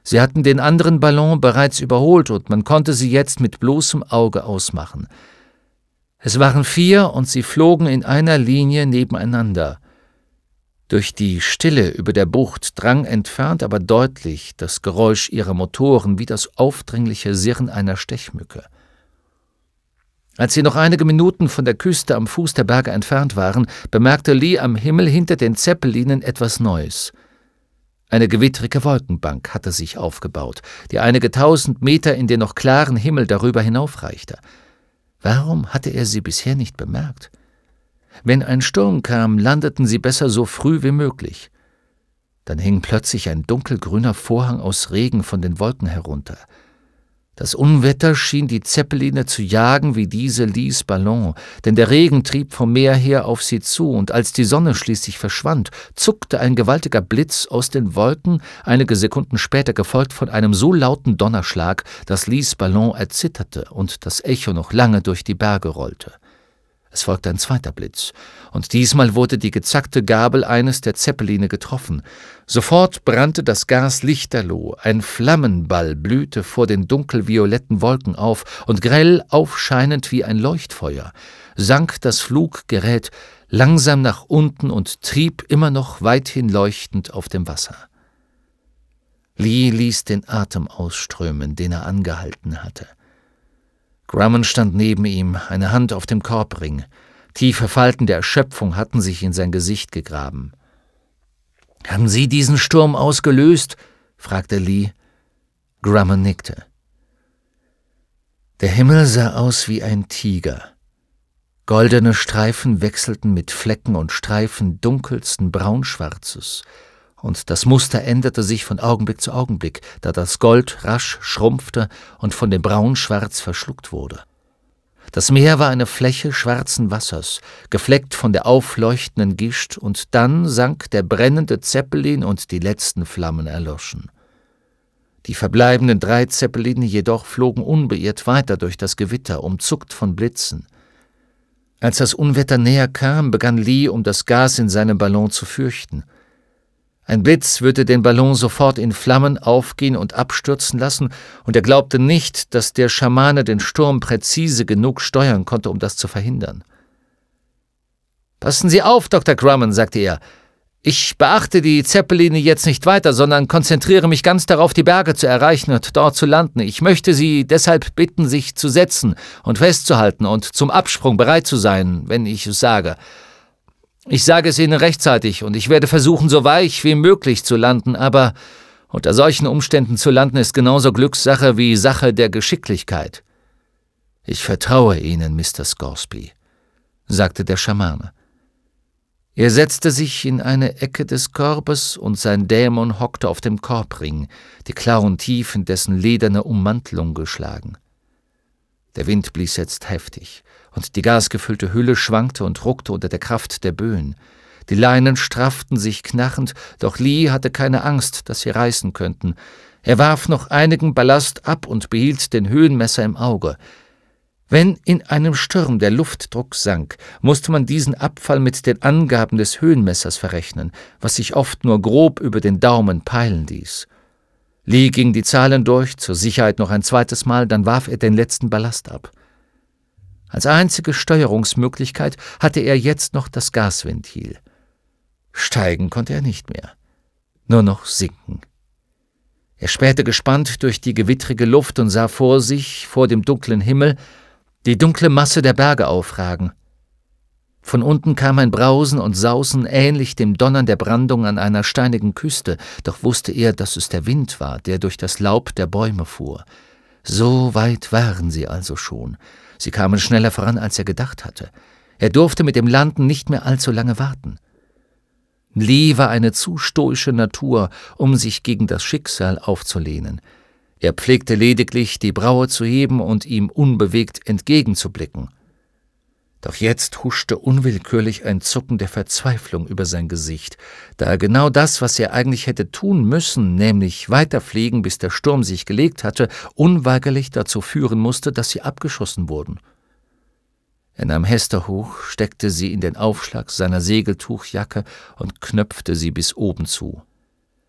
Sie hatten den anderen Ballon bereits überholt und man konnte sie jetzt mit bloßem Auge ausmachen. Es waren 4 und sie flogen in einer Linie nebeneinander. Durch die Stille über der Bucht drang entfernt, aber deutlich das Geräusch ihrer Motoren wie das aufdringliche Sirren einer Stechmücke. Als sie noch einige Minuten von der Küste am Fuß der Berge entfernt waren, bemerkte Lee am Himmel hinter den Zeppelinen etwas Neues. Eine gewittrige Wolkenbank hatte sich aufgebaut, die einige 1000 Meter in den noch klaren Himmel darüber hinaufreichte. Warum hatte er sie bisher nicht bemerkt? Wenn ein Sturm kam, landeten sie besser so früh wie möglich. Dann hing plötzlich ein dunkelgrüner Vorhang aus Regen von den Wolken herunter. Das Unwetter schien die Zeppeline zu jagen wie diese Lees Ballon, denn der Regen trieb vom Meer her auf sie zu, und als die Sonne schließlich verschwand, zuckte ein gewaltiger Blitz aus den Wolken, einige Sekunden später gefolgt von einem so lauten Donnerschlag, dass Lees Ballon erzitterte und das Echo noch lange durch die Berge rollte. Es folgte ein zweiter Blitz, und diesmal wurde die gezackte Gabel eines der Zeppeline getroffen. Sofort brannte das Gas lichterloh, ein Flammenball blühte vor den dunkelvioletten Wolken auf, und grell aufscheinend wie ein Leuchtfeuer sank das Fluggerät langsam nach unten und trieb immer noch weithin leuchtend auf dem Wasser. Lee ließ den Atem ausströmen, den er angehalten hatte. Grumman stand neben ihm, eine Hand auf dem Korbring. Tiefe Falten der Erschöpfung hatten sich in sein Gesicht gegraben. »Haben Sie diesen Sturm ausgelöst?« fragte Lee. Grumman nickte. Der Himmel sah aus wie ein Tiger. Goldene Streifen wechselten mit Flecken und Streifen dunkelsten Braunschwarzes, und das Muster änderte sich von Augenblick zu Augenblick, da das Gold rasch schrumpfte und von dem Braunschwarz verschluckt wurde. Das Meer war eine Fläche schwarzen Wassers, gefleckt von der aufleuchtenden Gischt, und dann sank der brennende Zeppelin und die letzten Flammen erloschen. Die verbleibenden 3 Zeppeline jedoch flogen unbeirrt weiter durch das Gewitter, umzuckt von Blitzen. Als das Unwetter näher kam, begann Lee um das Gas in seinem Ballon zu fürchten. Ein Blitz würde den Ballon sofort in Flammen aufgehen und abstürzen lassen, und er glaubte nicht, dass der Schamane den Sturm präzise genug steuern konnte, um das zu verhindern. »Passen Sie auf, Dr. Grumman«, sagte er. »Ich beachte die Zeppeline jetzt nicht weiter, sondern konzentriere mich ganz darauf, die Berge zu erreichen und dort zu landen. Ich möchte Sie deshalb bitten, sich zu setzen und festzuhalten und zum Absprung bereit zu sein, wenn ich es sage. Ich sage es Ihnen rechtzeitig, und ich werde versuchen, so weich wie möglich zu landen, aber unter solchen Umständen zu landen ist genauso Glückssache wie Sache der Geschicklichkeit.« »Ich vertraue Ihnen, Mr. Scoresby«, sagte der Schamane. Er setzte sich in eine Ecke des Korbes, und sein Dämon hockte auf dem Korbring, die Klauen tief in dessen lederne Ummantelung geschlagen. Der Wind blies jetzt heftig, und die gasgefüllte Hülle schwankte und ruckte unter der Kraft der Böen. Die Leinen strafften sich knarrend, doch Lee hatte keine Angst, dass sie reißen könnten. Er warf noch einigen Ballast ab und behielt den Höhenmesser im Auge. Wenn in einem Sturm der Luftdruck sank, musste man diesen Abfall mit den Angaben des Höhenmessers verrechnen, was sich oft nur grob über den Daumen peilen ließ. Lee ging die Zahlen durch, zur Sicherheit noch ein zweites Mal, dann warf er den letzten Ballast ab. Als einzige Steuerungsmöglichkeit hatte er jetzt noch das Gasventil. Steigen konnte er nicht mehr, nur noch sinken. Er spähte gespannt durch die gewittrige Luft und sah vor sich, vor dem dunklen Himmel, die dunkle Masse der Berge aufragen. Von unten kam ein Brausen und Sausen, ähnlich dem Donnern der Brandung an einer steinigen Küste, doch wusste er, dass es der Wind war, der durch das Laub der Bäume fuhr. So weit waren sie also schon. Sie kamen schneller voran, als er gedacht hatte. Er durfte mit dem Landen nicht mehr allzu lange warten. Lee war eine zu stoische Natur, um sich gegen das Schicksal aufzulehnen. Er pflegte lediglich, die Braue zu heben und ihm unbewegt entgegenzublicken. Doch jetzt huschte unwillkürlich ein Zucken der Verzweiflung über sein Gesicht, da genau das, was er eigentlich hätte tun müssen, nämlich weiterfliegen, bis der Sturm sich gelegt hatte, unweigerlich dazu führen musste, dass sie abgeschossen wurden. Er nahm Hester hoch, steckte sie in den Aufschlag seiner Segeltuchjacke und knöpfte sie bis oben zu.